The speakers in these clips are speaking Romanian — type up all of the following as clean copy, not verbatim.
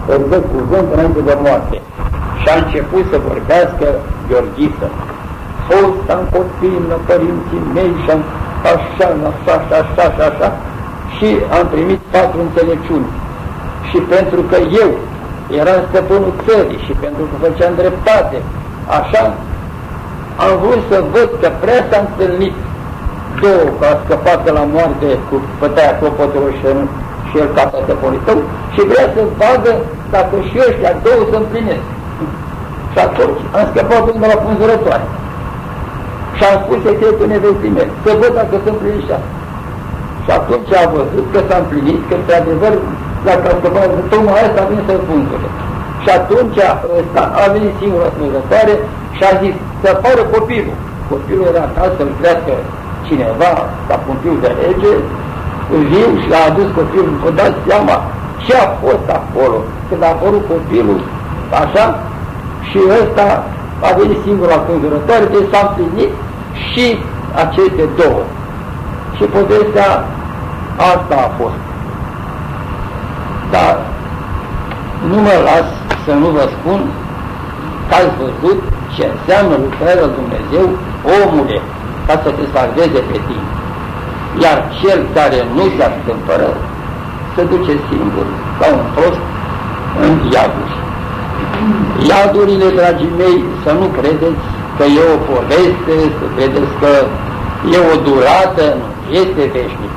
îți dă cuvânt înainte de moarte. Și a început să vorbească Gheorghisă. Fost-am copil la părinții mei și am așa, și am primit 4 înțelepciuni. Și pentru că eu eram stăpânul țării și pentru că făceam dreptate, așa, am vrut să văd că prea s-a întâlnit două, că a scăpat de la moarte cu bătaia clopotelor și el casa stăpânului tău, și vrea să vadă dacă și ăștia două se împlinesc. Și atunci am scăpat până de la pânzurătoare. Și am spus secretul nevestii mele, să văd dacă se împlinește asta. Și atunci a văzut că s-a împlinit, că într-adevăr, dacă a scăpat, tocmai asta a venit să pânzure. Și atunci a venit singura spânzătoare și a zis să apară copilul. Copilul era ca să-l crească cineva, ca un fiu de rege, viu, și a adus copilul, vă dați seama ce a fost acolo, când a apărut copilul, așa, și ăsta a venit singur la pânzurătoare, deci s-a împlinit și aceste două. Și povestea asta a fost. Dar nu mă las să nu vă spun că ați văzut ce înseamnă lucrarea lui Dumnezeu, omule, ca să te salveze pe tine. Iar cel care nu se astâmpără se duce singur, ca un prost, în iaduri. Iadurile, dragii mei, să nu credeți că e o poveste, să credeți că e o durată, nu, este veșnic.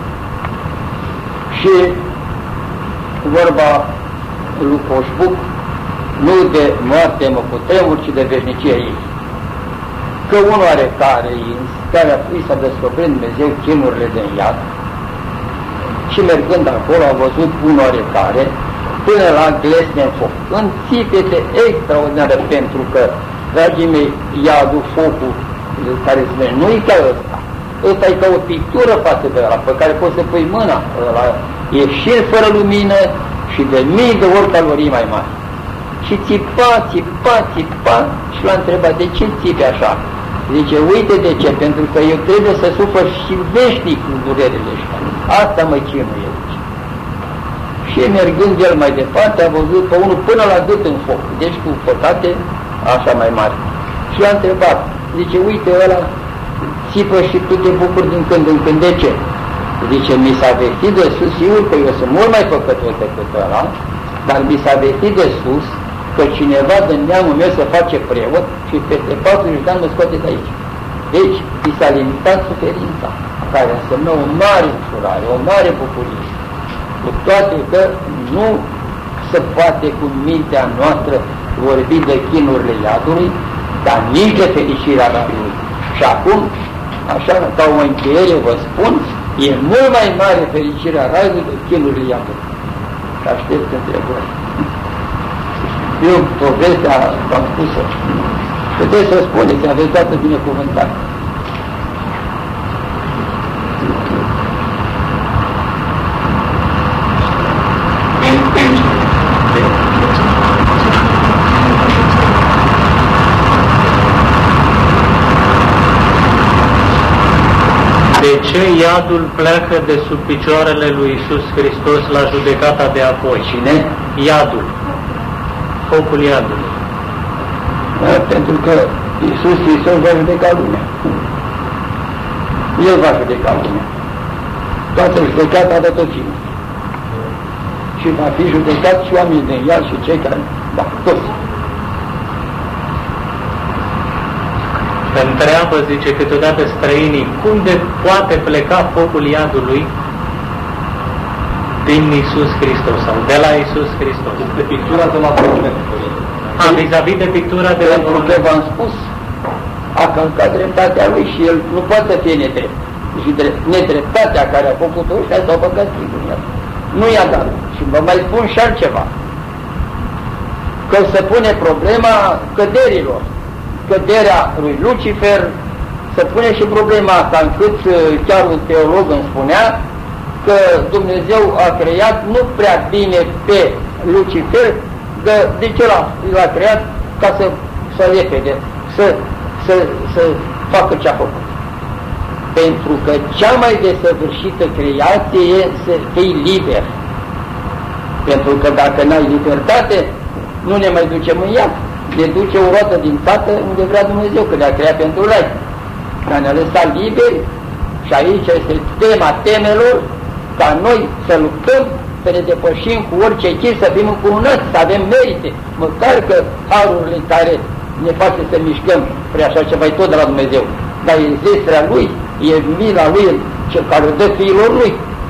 Și vorba lui Coșbuc, nu de moarte mă cutremur, ci de veșnicie ei. Că unul are care i s-a descoperit Dumnezeu chinurile de iad, și mergând acolo a văzut un oarecare până la glesne în foc, în țipete extraordinare, pentru că, dragii mei, iadul, focul care se vede, nu e ca ăsta. Ăsta e ca o pictură față de ăla, pe care poți să pui mâna. Ăla e și fără lumină și de mii de ori calorii mai mari. Și țipa și l-a întrebat, de ce țipi așa? Zice, uite de ce, pentru că eu trebuie să sufăr și veșnic cu durerile ăștia. Asta mă chinuie. Și mergând el mai departe, a văzut pe unul până la gât în foc, deci cu păcate așa mai mari. Și l-a întrebat, zice, uite, ăla țipă și tu te bucuri din când în când, de ce? Zice, mi s-a vestit de sus, sigur că eu sunt mult mai păcătos decât ăla, dar mi s-a vestit de sus că cineva din neamul meu se face preot și peste 40 de ani mă scoate de aici. Deci, mi s-a limitat suferința, care însemnă o mare ușurare, o mare bucurie. Cu toate că nu se poate cu mintea noastră vorbi de chinurile iadului, dar nici de fericirea raiului. Și acum, așa ca o încheiere vă spun, e mult mai mare fericirea raiului de chinurile iadului. Și aștept întrebări. Eu povestea v-am spus-o. Puteți să spuneți, aveți toată binecuvântare. De ce iadul pleacă de sub picioarele lui Iisus Hristos la judecata de apoi? Cine? Iadul. Focul iadului. Da, pentru că Iisus Hristos va judeca lumea. El va judeca lumea. Toată judecata de tot timpul. Și va fi judecat și oamenii din iad și cei care... Da, toți. Întreabă, zice câteodată străinii, cum de poate pleca focul iadului din Iisus Hristos sau de la Iisus Hristos? De pictura de la Monument. Vis-a-vis de pictura de la Monument. Pentru că v-am spus, a călcat dreptatea lui și el nu poate să fie nedrept. Și nedreptatea care a făcut-o ăștia s-au băgat sigur. Nu i-a dat. Și vă mai spun și altceva. Că se pune problema căderilor. Căderea lui Lucifer, se pune și problema asta, încât chiar un teolog îmi spunea că Dumnezeu a creat nu prea bine pe Lucifer, de ce l-a creat? Ca să repede, să facă ce a făcut. Pentru că cea mai desăvârșită creație e să fii liber. Pentru că dacă n-ai libertate, nu ne mai ducem în iad. Ne duce o roată din tată unde vrea Dumnezeu, că ne-a creat pentru rai. Că ne-a lăsat liberi și aici este tema temelor, ca noi să luptăm, să ne depășim cu orice chip, să fim încununați, să avem merite, măcar că harurile care ne face să mișcăm spre așa ceva e tot de la Dumnezeu. Dar e zestrea Lui, e mila Lui, cel care o dă fiilor Lui.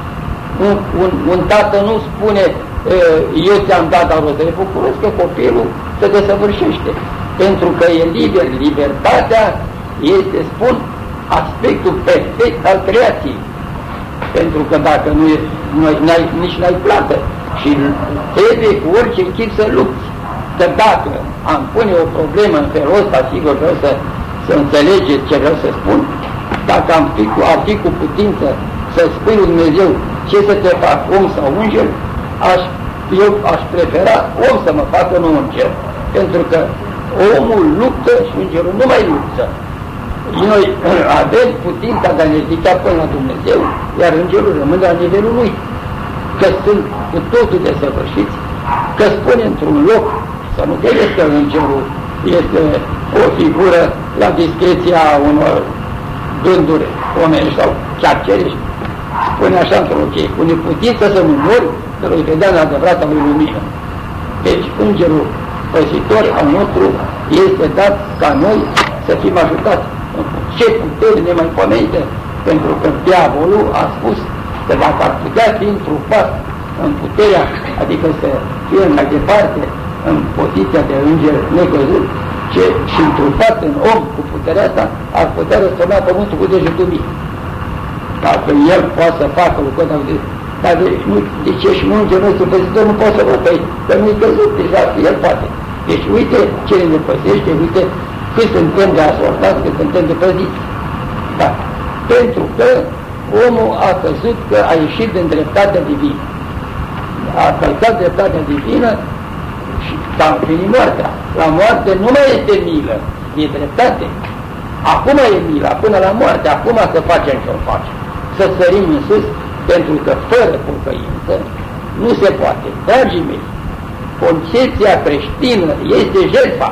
Un tată nu spune, eu ți-am dat, dar o să le bucurăți că copilul se desăvârșește. Pentru că e liber. Libertatea este, spun, aspectul perfect al creației. Pentru că dacă nu e, nici n-ai plată și trebuie cu orice chip să lupți. Că dacă am pune o problemă în felul ăsta, sigur vreau să înțelegeți ce vreau să spun, dacă ar fi cu putință să spui lui Dumnezeu ce să te fac, om sau înger, eu aș prefera om să mă facă, nu înger. Pentru că omul luptă și îngerul nu mai luptă. Noi avem putința de a ne ridica până la Dumnezeu, iar îngerul rămâne la nivelul lui. Că sunt cu totul desăvârșiți, că spune într-un loc, să nu credeți că îngerul este o figură la discreția unor gânduri omenești sau chiar cerești. Spune așa într-un chei, cu neputință să nu mori, să îi vedea în adevărata lui lumină. Deci îngerul păzitor al nostru este dat ca noi să fim ajutați. Ce putere nemaipomenite, pentru că diavolul a spus că dacă ar putea fi întrupat în puterea, adică să fie mai departe în poziția de înger necăzut, și întrupat în om cu puterea asta, ar putea răstona pământul cu degetul mic. Dacă el poate să facă lucrul ăsta, dar de ce și îngerul nostru păzitor nu poate să vă păi, că nu-i căzut, deja el poate. Deci uite ce ne păzește, uite cât suntem de asortați, cât suntem de păziți. Da. Pentru că omul a căzut, că a ieșit din dreptatea divină. A călcat dreptatea divină și s-a împlinit moartea. La moarte nu mai este milă, e dreptate. Acum e mila, până la moarte, acum să facem ce-o facem. Să sărim în sus, pentru că fără pocăință nu se poate. Dragii mei, concepția creștină este jertfa.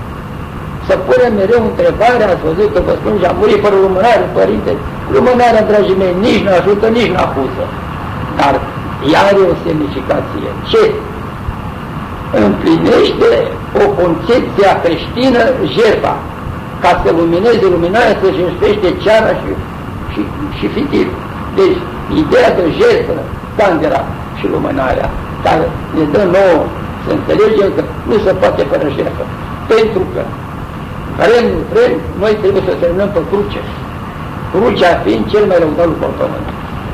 Să punem mereu întrebarea, ați văzut că vă spun, și-a murit fără lumânare, părinte. Lumânarea, dragii mei, nici nu ajută, nici nu acuză. Dar ea are o semnificație. Ce? Împlinește o concepție creștină, jertfa. Ca să lumineze luminarea, să jertfește ceara și fitirul. Deci, ideea de jertfă, candela și lumânarea, care ne dă nouă să înțelegem că nu se poate fără jertfă. Pentru că vrem, noi trebuie să terminăm pe cruce. Crucea fiind cel mai lăudat lucru pe pământ.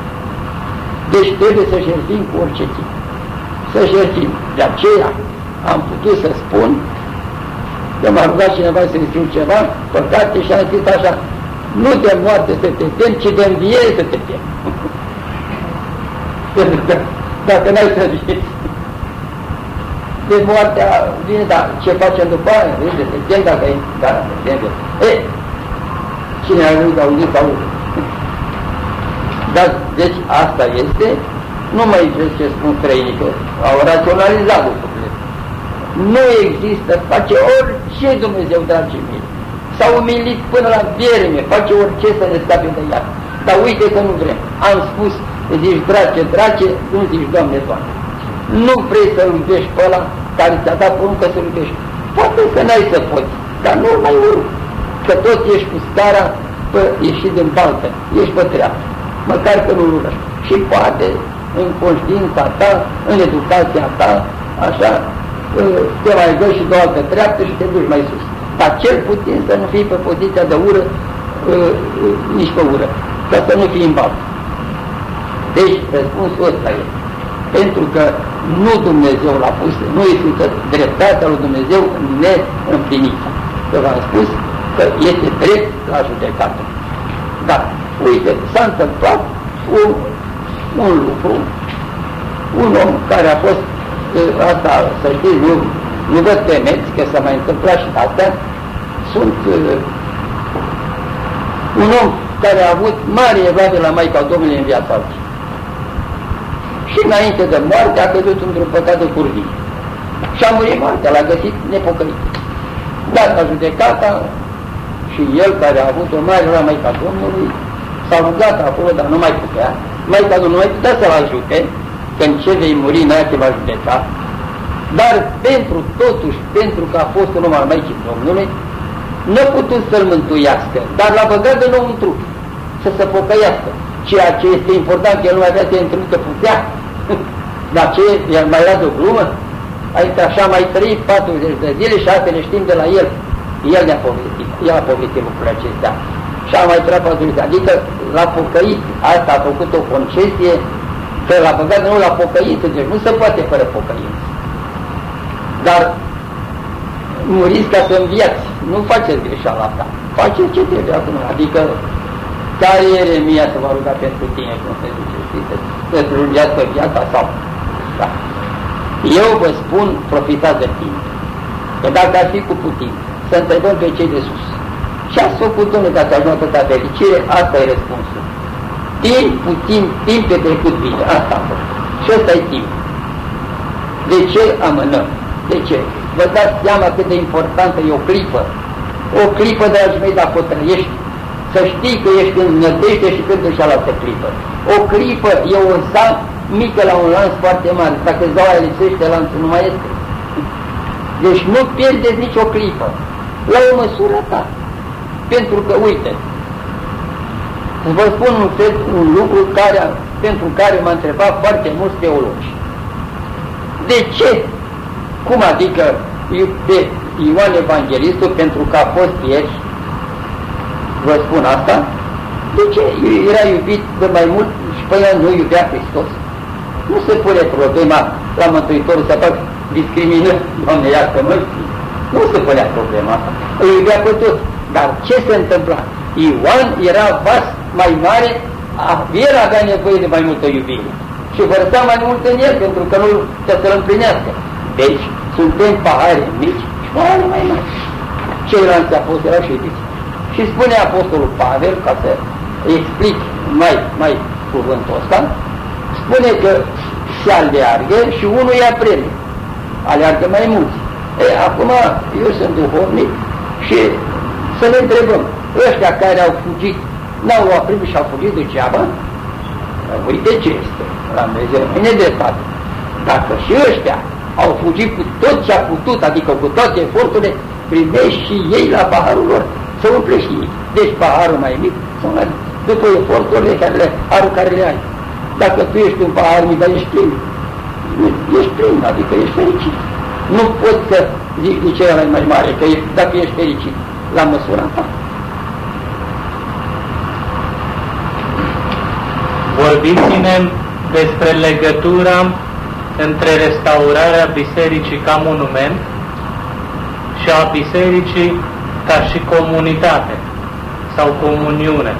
Deci trebuie să jertfim cu orice timp. Să jertfim. De aceea am putut să spun că m-a rugat cineva să-i scriu ceva, păcate, și am scris așa: nu de moarte să te temi, ci de înviere să te temi. Pentru că dacă n-ai să vieți, de moartea vine, dar ce facem după aia? Vede, te temi dacă e, da, te temi. Cine a auzit, auzi. Dar, deci, asta este, nu mai vezi ce spun străinii, că au raționalizat lucrurile. Nu există, face orice Dumnezeu, dragii mei. S-a umilit până la vierme, face orice să ne scape de ea. Dar uite că nu vrem. Am spus, zici drace, nu zici Doamne, Doamne. Nu vrei să-l iubești pe ăla care ți-a dat poruncă să-l iubești. Poate că n-ai să poți, dar nu mai urc. Că tot ești cu starea ieșit din baltă, ești pe treabă. Măcar că nu-l urăști. Și poate, în conștiința ta, în educația ta, așa, te mai dă și de o altă treaptă și te duci mai sus. Dar cel puțin să nu fii pe poziția de ură, nici pe ură, ca să nu fii în baltă. Deci, răspunsul ăsta e. Pentru că nu Dumnezeu l-a pus, nu este dreptatea lui Dumnezeu neîmplinită. Că v-am spus că este drept la judecată. Dar, uite, s-a întâmplat un lucru, un om care a fost, asta să știți, nu vă temeți că s-a mai întâmplat și astea, sunt un om care a avut mare evlavie la Maica Domnului în viața lui. Și înainte de moarte a căzut într-un păcat de curvie. Și a murit moartea, l-a găsit nepocăit. Dat la judecata și el, care a avut o mare la Maica Domnului, s-a rugat acolo, dar nu mai putea. Maica Domnului nu mai putea să-l ajute, că în ce vei muri, n-aia te va judeca. Dar totuși, pentru că a fost un om al Maicii Domnului, nu a putut să-l mântuiască, dar l-a băgat de nou în trup, să se pocăiască. Ceea ce este important, că el nu mai avea să întâlni că putea. Dar ce, el mai era de o glumă? Adică așa mai trăit 40 de zile și altele știm de la el. El ne-a povestit, el a povestit lucrurile acestea. Și a mai trăit 40 de zile, adică l-a pocăit, asta a făcut o concesie, că l-a băgat de nou la pocăință, deci nu se poate fără pocăință. Dar muriți ca să înviați, nu faceți greșeala asta, faceți ce trebuie acum, adică care Ieremia se va ruga pentru tine, cum se zice, știi, să-ți lungească viața sau, da. Eu vă spun, profitați de timp, că dacă ar fi cu putință, să întrebăm pe cei de sus, ce ați făcut, domnule, ca să ajungă atâta fericire, asta e răspunsul. Timp pe trecut bine, asta a fost. Și ăsta e timp. De ce amânăm? De ce? Vă dați seama cât de importantă e o clipă. O clipă, dragii mei, dacă o trăiești, să știi că ești în nădejde și pentru cealaltă clipă. O clipă e o sal mică la un lans foarte mare. Dacă zaua lipsește, lanțul nu mai este. Deci nu pierdeți nicio clipă. La o măsură ta. Pentru că, uite, vă spun un lucru pentru care m-a întrebat foarte mulți teologi. De ce? Cum adică pe Ioan Evanghelistul, pentru că a fost ieri, vă spun asta, de ce era iubit de mai mult și pe el nu iubea Hristos? Nu se pune problema la Mântuitorul să fac discriminări, Doamne iartă-mă, nu se punea problema asta, îi iubea pe toți. Dar ce se întâmpla? Ioan era vas mai mare, el avea nevoie de mai multă iubire și vărsa mai mult în el pentru că nu să-l împlinească. Deci suntem pahare mici și pahare mai mari. Ceilalți apostoli erau și iubiți. Și spune apostolul Pavel, ca să explic mai cuvântul ăsta, spune că se aleargă și unul ia premiu. Aleargă mai mulți. Acum eu sunt duhovnic și să ne întrebăm, ăștia care au fugit, n-au luat premiu și au fugit degeaba? Uite ce este, la Dumnezeu e nedreptate. Dacă și ăștia au fugit cu tot ce a putut, adică cu toate eforturile, primești și ei la paharul lor, să umple și ei. Deci paharul mai mic, după eforturile care le ai. Dacă tu ești un pahar mic, dar ești plin, adică ești fericit. Nu poți să zici de ce mai mare, că dacă ești fericit, la măsura ta. Vorbiți-ne despre legătura între restaurarea bisericii ca monument și a bisericii ca și comunitate sau comuniune.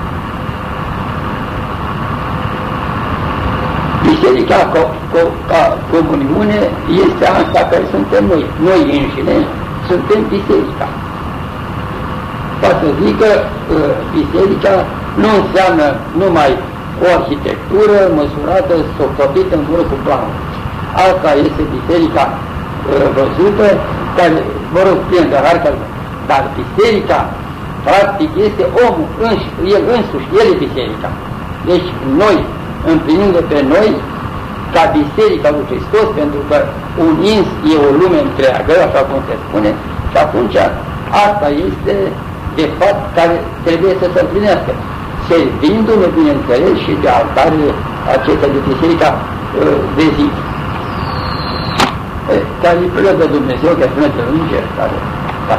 Biserica ca comuniune este asta care suntem noi. Noi înșine suntem biserica. Poate să zic că biserica nu înseamnă numai o arhitectură măsurată, socotită în mură cu planul. Asta este biserica văzută, care, vă rog, plină de hartă, dar biserica, practic, este omul, el însuși, el e biserica. Deci noi, împlinindu pe noi, ca biserica lui Hristos, pentru că un ins e o lume întreagă, așa cum se spune, și atunci asta este, de fapt, care trebuie să se împlinească. Servindu-ne, bineînțeles, și de altarele acestea de biserica de zi. Care îi plăcă de Dumnezeu, că spune de îngeri, care... Da.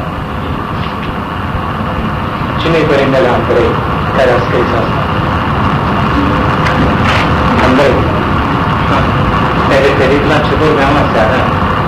Cine-i părintele Andrei care a scris asta? Andrei. Ne-ai referit la ce vorbeam aseară.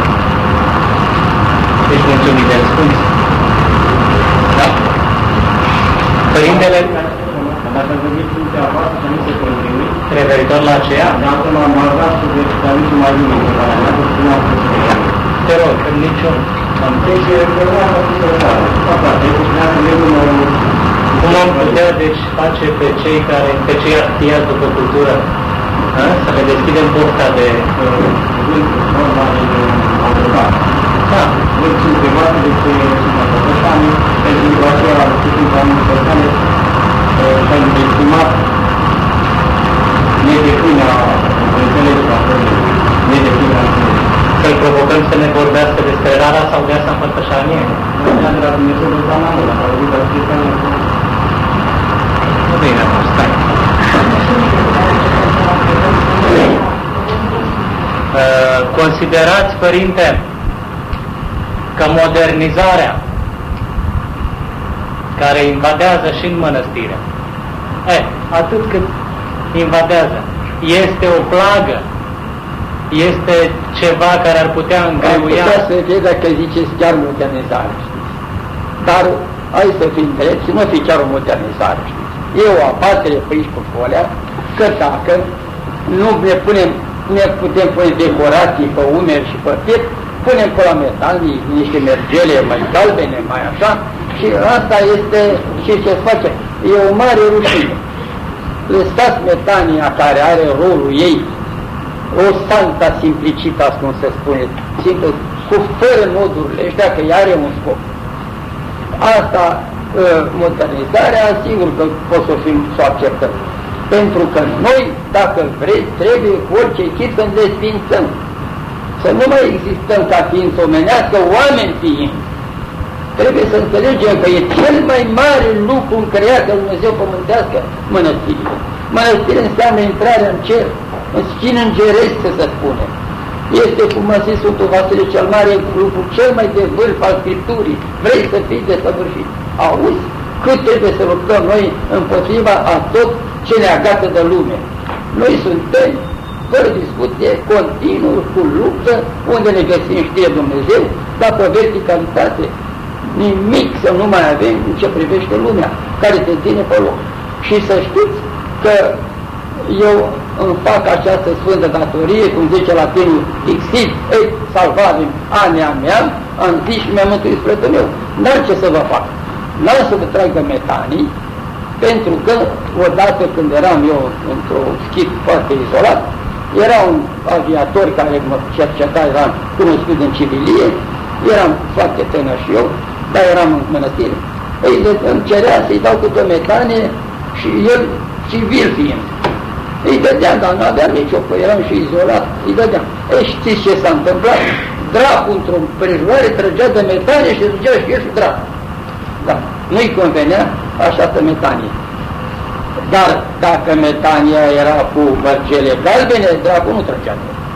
Ești mulțumit de răspuns? Da? Părintele... Dacă vorbiți în teava, să nu se continui. Referitor la aceea? Dacă m-am margat să vezi, dar nici mai bine, că la mea, că spunea că se ia. Te rog, în niciun... Deci, vorba că se răsară. Asta, deci, spunea că legul mă... Cum am putea, deci, face pe cei aftiați după cultură Să le deschidem porta de da, deci sunt private de ce sunt apăsășani, pentru aceea sunt oameni persoane pentru estimat nedeplinea înțelegerea nedeplinea înțelegerea. Să-l provocăm să ne vorbească despre rara sau viața împărtășanie? Nu de la Dumnezeu de doamna mea, dacă au văzut acestea nu bine, stai. Considerați, Părinte, că modernizarea care invadează și în mănăstire, atât cât invadează, este o plagă, este ceva care ar putea îngreuia. Ar putea să fie dacă ziceți chiar modernizare, știți. Dar hai să fim drept și nu fi chiar o modernizare, știți. E o abatere pe aici cu folea, că dacă nu ne putem pune decorații pe umeri și pe piept, punem pe la metanii niște mergele mai galbene, mai așa, și asta este și ce se face. E o mare rușine. Lăsați metania care are rolul ei, o santa simplicitas, cum se spune, simplu, cu fără nodurile ăștia, că ea are un scop. Asta, modernizarea, sigur că pot să o acceptăm. Pentru că noi, dacă vreți, trebuie cu orice chip să ne desfințăm. Să nu mai existăm ca ființă omenească, oameni fiind. Trebuie să înțelegem că e cel mai mare lucru în creația lui Dumnezeu pământească, mănăstirile. Mănăstire înseamnă intrarea în cer, în schin îngeresc, să se spune. Este, cum a zis Sfântul Vasile cel Mare, lucru cel mai de vârf al Scripturii. Vrei să fii desăvârșit? Auzi? Cât trebuie să luptăm noi împotriva a tot ce ne agată de lume. Noi suntem, fără discuție, continuu, cu luptă, unde ne găsim, știe Dumnezeu, dar pe verticalitate. Nimic să nu mai avem în ce privește lumea, care te ține pe loc. Și să știți că eu îmi fac această sfântă datorie, cum zice latinul, exit et salvavim anea mea, am zis și mi-am mântuit spre meu. N-am ce să vă fac. N-am să vă trag de metanii, pentru că odată când eram eu într-o schip foarte izolat, era un aviator care mă cerceta, eram cunoscut în civilie, eram foarte tânăr și eu, dar eram în mănăstire. Îmi cerea să-i dau câte o metanie și el civil fiind. Îi dădeam, dar nu aveam nicio, că eram și izolat, îi dădeam. Știți ce s-a întâmplat? Dracul într-o împrejurare trăgea de metanie și zicea și el și dracul. Da, nu-i convenea așa metanie. Dar dacă metania era cu mărgele galbene, dracul nu trăgea.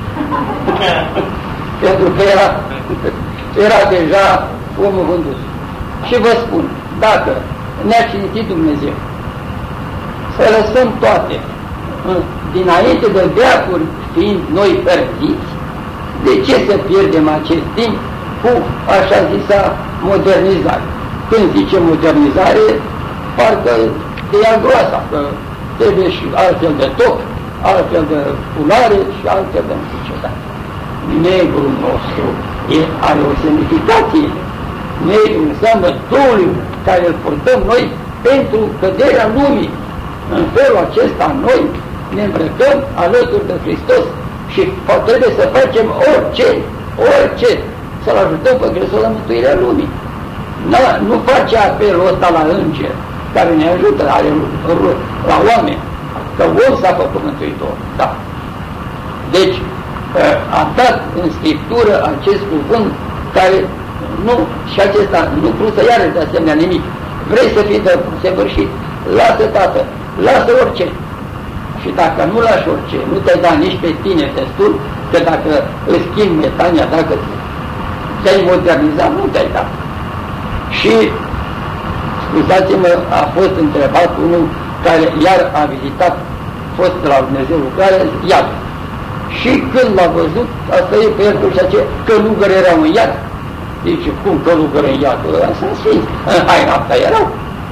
Pentru că era deja omul vândut. Și vă spun, dacă ne-a citit Dumnezeu să lăsăm toate, dinainte de veacuri fiind noi părțiți, de ce să pierdem acest timp cu așa zisa modernizare? Când zice modernizare, parcă de ea groasa, că trebuie și altfel de toc, altfel de culare și altfel de nu știu ce. Negrul nostru are o semnificație. Negru înseamnă doliu care îl purtăm noi pentru căderea lumii. În felul acesta noi ne îmbrăcăm alături de Hristos și trebuie să facem orice, să-L ajutăm pe Hristos la mântuirea lumii. Nu face apelul ăsta la înger, care ne ajută la oameni, că om s-a făcut mântuitor. Da. Deci, a dat în Scriptură acest cuvânt care nu, și acesta nu vreau să iară de asemenea nimic. Vrei să fii desăvârșit? Lasă, tată, lasă orice. Și dacă nu lași orice, nu te-ai dat nici pe tine destul, că dacă îți schimbi metania, dacă te-ai modernizat, nu te-ai dat. Și, scuzați-mă, a fost întrebat unul care iar a vizitat, fost la Dumnezeu lucrare, iad. Și când l-a văzut, a stăit pe el și aceea, călugări erau în iad. Zice, cum călugări în iad? Sunt sfinți. În haina asta erau.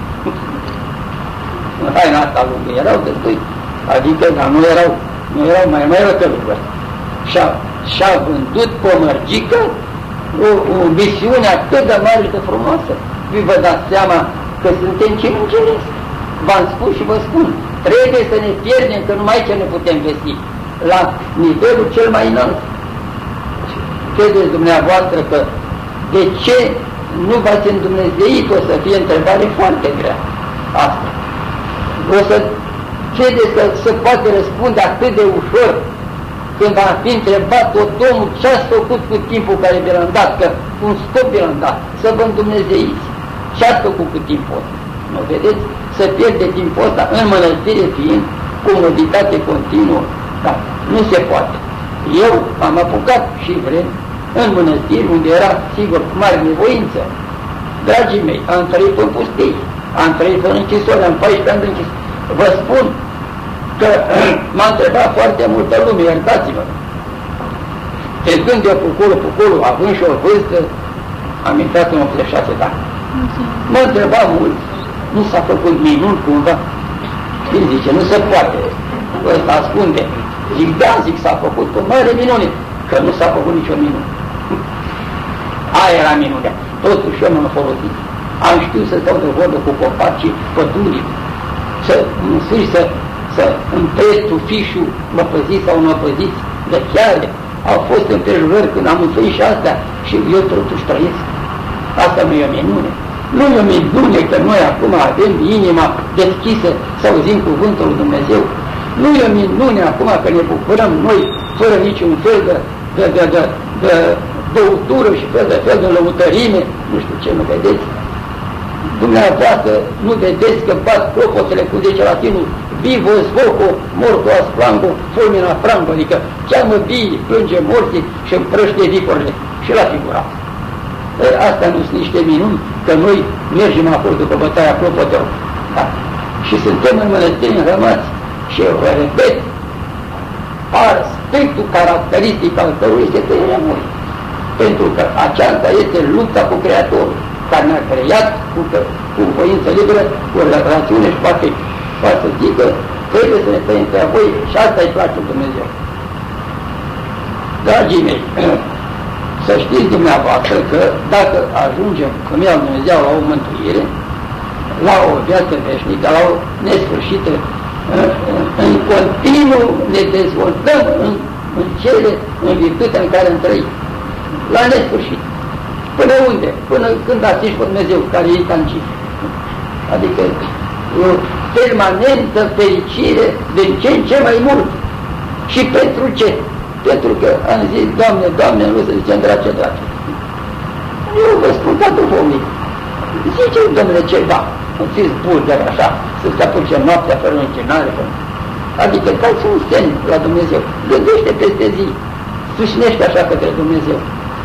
În haina asta lungă erau destui. Adică, dar nu erau mai erau călugări. Și-a vândut pe o mărgică o misiune atât de mare și de frumoasă. Vă dați seama că suntem cei îngeresc. V-am spus și vă spun, trebuie să ne pierdem, că numai aici ne putem vesti. la nivelul cel mai înalt. Credeți dumneavoastră că de ce nu v-ați îndumnezeit? O să fie întrebare foarte grea asta. O să credeți că se poate răspunde atât de ușor când va fi întrebat tot omul ce ați făcut cu timpul care vi l-am dat, că un scop vi l-am dat, să vă îndumnezeiți. Ce ați făcut cu timpul ăsta? Nu vedeți? Să pierde timpul ăsta în mănăstire fiind comoditate continuă. Da, nu se poate. Eu am apucat și vrem în mănăstiri unde era, sigur, mare nevoință. Dragii mei, am trăit în pustii, am trăit în închisori, am 14 ani de închisori. Vă spun că m-a întrebat foarte multă lume, iertați-mă. Trecând eu pe acolo, având și o vârstă, am intrat în 86 de ani. Mă întreba mult, nu s-a făcut minuni cumva? Când zice, nu se poate, ăsta ascunde. Zic, da, zic, s-a făcut o mare minune, că nu s-a făcut nicio minune. Aia era minunea. Totuși eu m-am folosit. Am știut să stau de vorbă cu copacii pădurii, să măsuri, să împresc tufișul, mă păziți sau mă păziți de chiare. Au fost împrejurări când am întâlnit și astea și eu totuși trăiesc. Asta nu e o minune. Nu e o minune că noi acum avem inima deschisă să auzim cuvântul lui Dumnezeu. Nu e o minune acum că ne bucurăm noi fără niciun fel de băutură și fel de lăutărime, nu știu ce, nu vedeți? Dumneavoastră nu vedeți că bat clopotele cu 10 latinul, vivo svoco, morto asprango, fulmina frango, adică cheamă vii, plânge morții și împrăște vicorile și la figurat. Astea nu sunt niște minuni, că noi mergem acolo după bătaia clopotelor. Da? Și suntem în mănăstiri rămați. Și eu vă repet, aspectul caracteristic al tău este că e nemuri. Pentru că aceasta este lupta cu Creatorul, care ne-a creat cu voință liberă, cu rațiune și poate să zică, trebuie să ne tăiem pe voi și asta îi place Dumnezeu. Dragii mei, să știți dumneavoastră că dacă ajungem, cum ia Dumnezeu, la o mântuire, la o viață veșnică, la o nesfârșită, în continuu ne dezvoltăm în virtutea în care am trăit. La nesfârșit. Până unde? Până când asiști pe Dumnezeu, care e intangibil. Adică o permanentă fericire din ce în ce mai mult. Și pentru ce? Pentru că am zis, Doamne, Doamne, nu se zice drace. Eu vă spun ca duhovnic. Zice, Domnule, ceva. Nu fiți bulgări așa, să se apuce noaptea fără închinare. Adică dați un semn la Dumnezeu. Gândește peste zi. Susținește așa către Dumnezeu.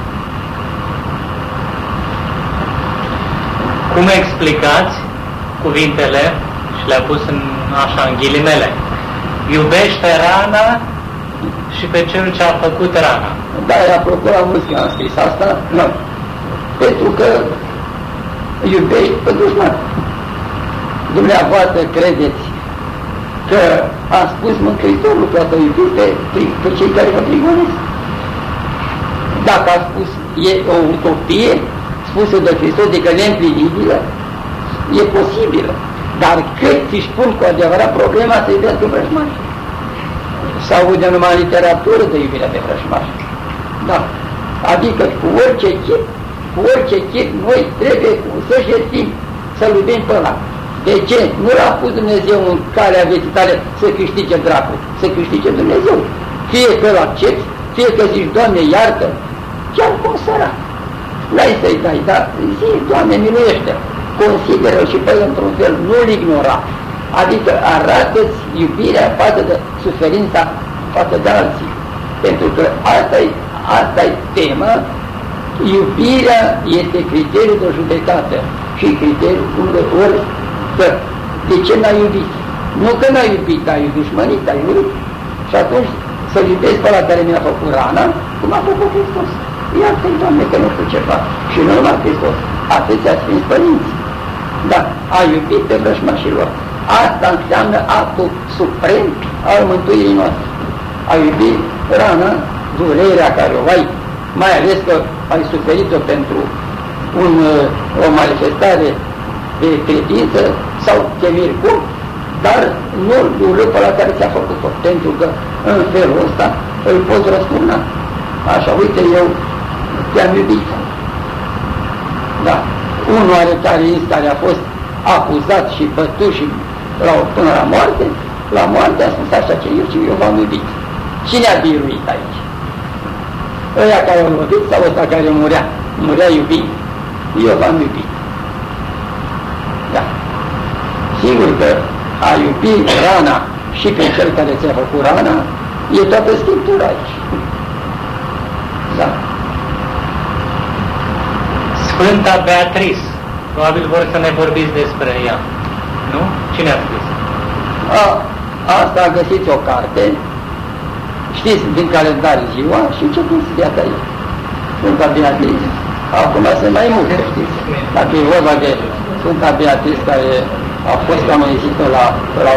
Cum explicați cuvintele, și le-a pus în ghilimele, iubește rana și pe cel ce a făcut rana? Da, i-a plăcut la mulți că am scris asta? Nu. Pentru că iubești pe dușman. Dumneavoastră credeți că a spus Mântuitorul că să iubiți pe cei care vă prigonesc? Dacă a spus e o utopie spusă de Hristos, adică neîmplinibilă, e posibilă. Dar cât își pun cu adevărat problema să iubească vrăjmași? S-aude numai în literatură de iubirea de vrăjmași. Da. Adică cu orice chip noi trebuie să știm să-L iubim pe ăla. De ce? Nu l-a pus Dumnezeu în calea vieții tale să câștige dracul, să câștige Dumnezeu. Fie că îl accepti, fie că zici, Doamne, iartă, chiar cum sărac. N-ai să-i dai, dar zi, Doamne, miluiește, consideră-l și pe el într-un fel, nu-l ignora. Adică arată-ți iubirea față de suferința față de alții. Pentru că asta e tema. Iubirea este criteriul de judecată și criteriul ori că de ce n-ai iubit? Nu că n-ai iubit, ai dușmănit, ai urât. Și atunci să iubesc pe ăla care mi-a făcut rana, cum a făcut Hristos. Iartă-i, Doamne, că nu știu ce fac. Și nu numai Hristos, atâția Sfinți Părinți. Da, a iubit pe vrăjmașilor. Asta înseamnă actul suprem al mântuirii noastre. A iubi rana, durerea care o ai, mai ales că ai suferit-o pentru o manifestare de credință sau te miri cum? dar nu urât pe la care ți-a făcut-o, pentru că în felul ăsta îl poți răsturna. Așa, uite, eu te-am iubit. Da. Un oarecare care a fost acuzat și bătut și până la moarte, la moarte a spus așa ce eu v-am iubit. Cine a biruit aici? Ăia care au lovit sau ăsta care murea iubit? Eu v-am iubit. Da. Sigur că a iubi rana și pe cel care ți-a făcut rana, e toată Scriptura aici. Da. Sfânta Beatrice, probabil vor să ne vorbiți despre ea, nu? Cine a scris? Asta a găsit o carte, știți, din calendar ziua și începeți viața ei. Sfânta Beatrice. Acum sunt mai multe, știți? Dacă e vorba de Sfânta Beatrice, care a fost canonizită la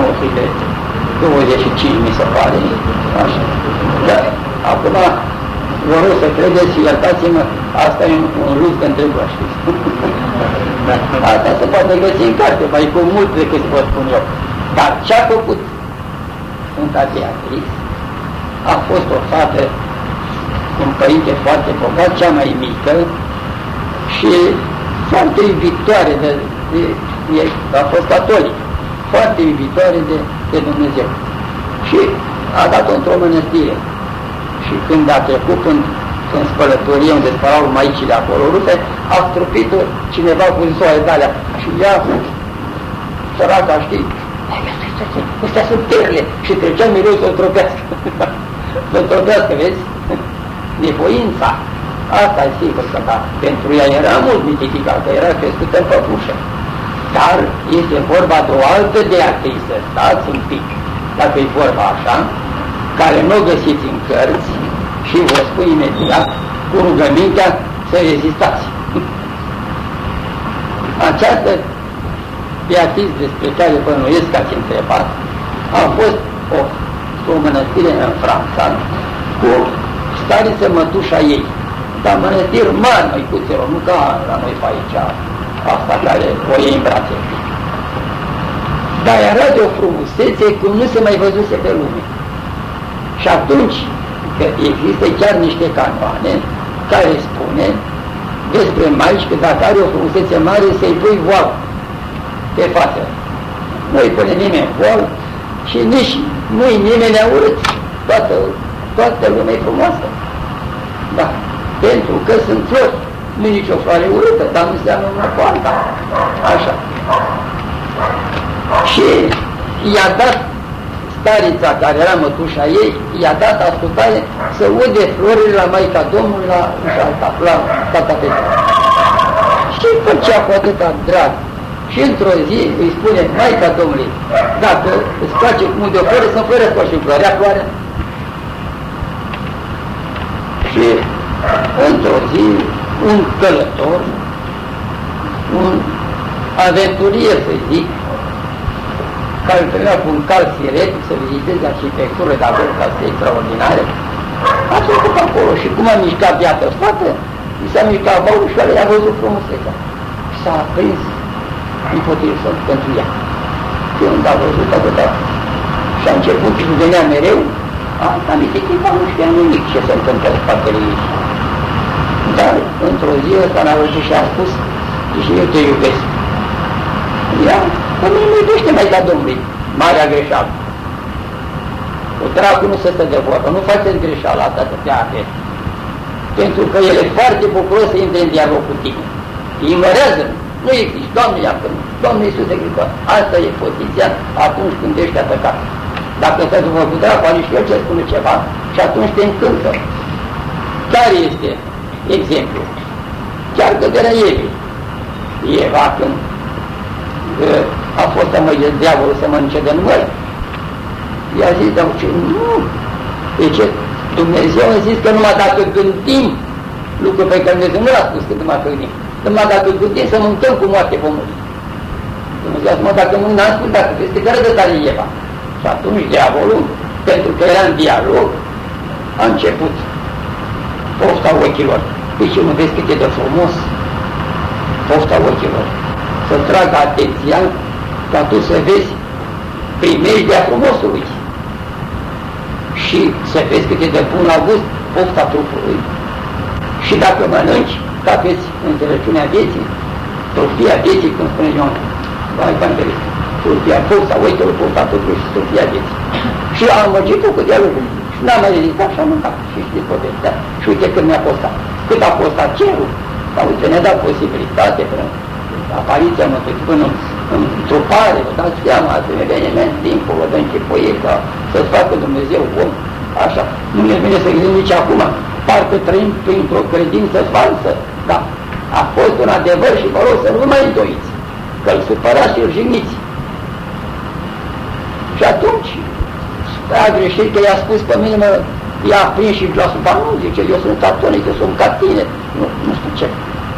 1925, mi se pare, așa. Dar acum vă rog să credeți și iertați-mă, asta e un râs de întrebă, știți? Asta se poate găsi în carte, mai cu mult decât vă spun eu. Dar ce-a făcut Sfânta Beatrice a fost o fată cu un părinte foarte bogat, cea mai mică și foarte iubitoare a fost catolic, foarte iubitoare de Dumnezeu. Și a dat-o într-o mănăstire. Și când a trecut în spălătorie, unde spălau maicile acolo rupe, a strupit-o cineva cu zoaie de-alea. Și ea, săraca, știi, astea sunt perle. Și trecea mereu să o tropească. Să o tropească, vezi? Nevoința. Asta e sigur că da. Pentru ea era mult mitificat, că era crescută în păpușă. Dar este vorba de o altă beatrisă, stați un pic, dacă e vorba așa, care nu o găsiți în cărți și vă spun imediat cu rugămintea să rezistați. Această Beatrice despre care bănuiesc că ați întrebat a fost o mănăstire în Franța cu stariță mătușa ei, dar mănăstiri mari, măicuțelor, nu ca la noi pe aici, asta care o iei în brațe. Dar era de o frumusețe cum nu se mai văzuse pe lume. Și atunci, că există chiar niște canoane care spune despre maici că dacă are o frumusețe mare să-i pui voal pe față. Nu-i pune nimeni voal și nici nu-i nimeni urât. Toată lumea e frumoasă. Da. Pentru că sunt flori. Nu e nicio floare urâtă, dar nu înseamnă una cu alta. Așa. Și i-a dat starița, care era mătușa ei, i-a dat ascultare să ude florile la Maica Domnului la Tata Petre. Și făcea cu atâta drag. Și într-o zi îi spune, Maica Domnului, dacă îți place cum ude o floare, să-mi floresc și floarea floarea. Și într-o zi, un călător, un aventurier, să zic, care trăia cu un cal siretic să viziteze arhitectură de acolo, ca să extraordinare, a trecut acolo și cum a mișcat biată fată, i s-a mișcat baul și i-a văzut frumusețea. Și s-a aprins împotrivă pentru ea. Când a văzut atâta și a început și venea mereu, asta mi se chipa, nu știa nimic ce se întâmplă în spatele ei. Dar într-o zi ăsta n-a văzut și a spus, și eu te iubesc. Ea, că mine mă iubește Maica Domnului, marea greșeală. Cu dracu nu se stă de vorbă, nu faceți greșeala asta să te ape. Pentru că el e foarte bucuros să intre în dialog cu tine. Îi mărează, nu există, Doamne iartă-mă, Doamne Iisuse Hristos. Asta e poziția atunci când ești atacat. Dacă te după cu dracu, are și el ce spune ceva și atunci te încântă. Care este exemplu? Chiar că de la Eva când a fost amăgit diavolul să mănânce de număr, i-a zis, dar ce? Nu! Deci Dumnezeu a zis că numai dacă gândim lucruri pe care Dumnezeu nu l-a spus că numai gândim, numai dacă gândim să mâncăm cu moarte vom muri. Dumnezeu a spus, dacă mâncăm, n-am spus, dacă este care de tare Eva. Și atunci diavolul, pentru că era în dialog, a început pofta ochilor. Păi ce nu vezi cât e de frumos? Pofta ochilor. Să tragă atenția ca tu să vezi primejdea frumosului. Și să vezi cât e de bun la gust pofta trupului. Și dacă mănânci, capeți înțelepciunea vieții, trofia vieții, cum spune Ioan, la Evanghelist, trofia pofta, uite-l pofta trupului și trofia vieții. Și a amăgit-o cu dialogul. Și n-a mai ridicat și a mâncat. Și știți povestea. Și uite când mi-a postat. Cât a postat cerul, dar uite, ne-a dat posibilitate până apariția Mântuitorului, până în trupare, vă dați seama, ați eveniment, dincolo de închipuire, ca să-ți facă Dumnezeu om. Așa, nu ne vine să gândim nici acum, parcă trăim printr-o credință falsă, dar a fost un adevăr și vă rog să nu mai îndoiți, că-l supărați și îl jigniți. Și atunci, a greșit că i-a spus pe mine, i-a prins și glasul, ba nu, zice, eu sunt atonic, eu sunt ca tine, nu știu ce.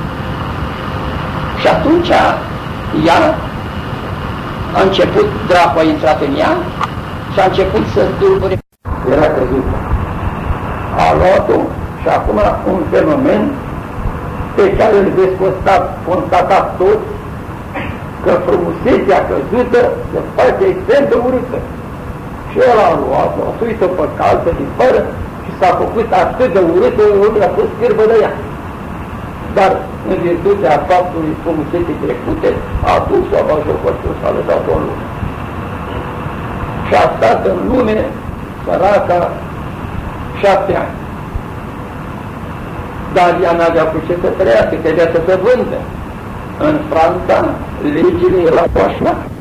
Și atunci ea a început, dracul a intrat în ea și a început să zdulbure. Era căzută. A luat-o și acum un fenomen pe care îl veți constata toți, că frumusețea căzută se face extrem de urâtă. Și el a luat-o, a suit-o pe calță din fără și s-a făcut atât de urâtă, a fost scârbă de ea. Dar în virtutea faptului frumuseții trecute, a dus-o, a bajocot-o, s-a lăsat-o în lume. Și a stat în lume săraca 7 ani. Dar ea n-avea cu ce să trăiască, trebuia să se vândă. În Franța, legile erau așa.